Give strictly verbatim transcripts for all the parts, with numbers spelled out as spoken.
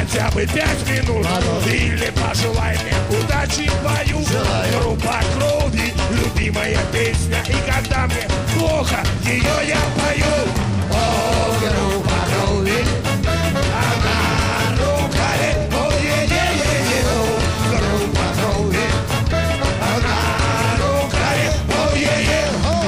хотя бы пять минут. Или пожелай мне удачи в бою. Группа Крови, любимая песня. И когда мне плохо, ее я пою. О, группа Крови, она руками. О, е-е-е-е, о, группа Крови, она руками. О, е-е, о.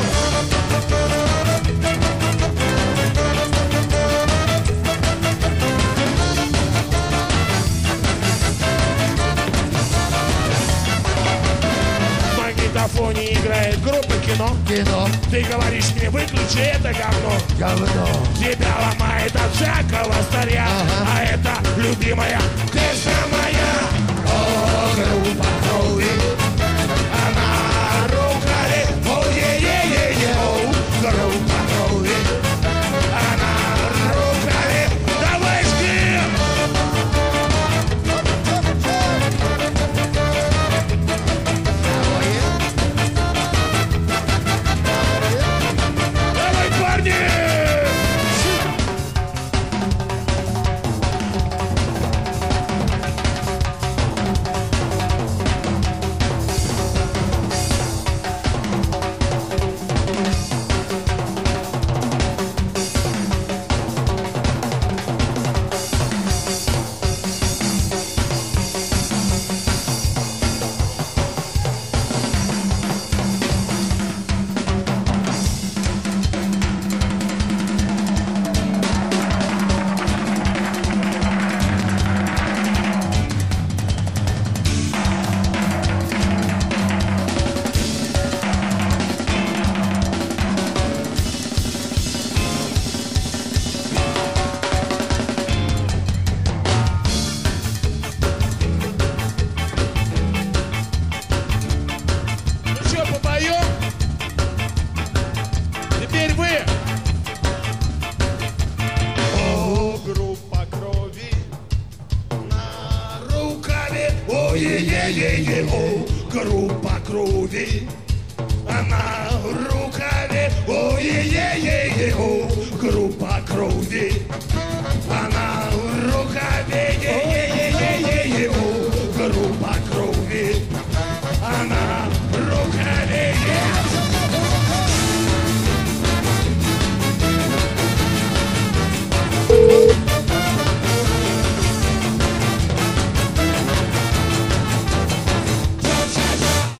В магнитофоне играет группа кино. Кино, Ты говоришь мне, выключи это говно. говно. Тебя ломает от всякого старья. Ага. А это любимая песня моя. О, группа Крови, она руками. О, е-е-е-е, о, группа Крови, она руками. Давай жги! Давай, парни! Ну что, попоем? Теперь вы. О, группа Крови, на рукаве. О, е-е-е-е, о, группа Крови.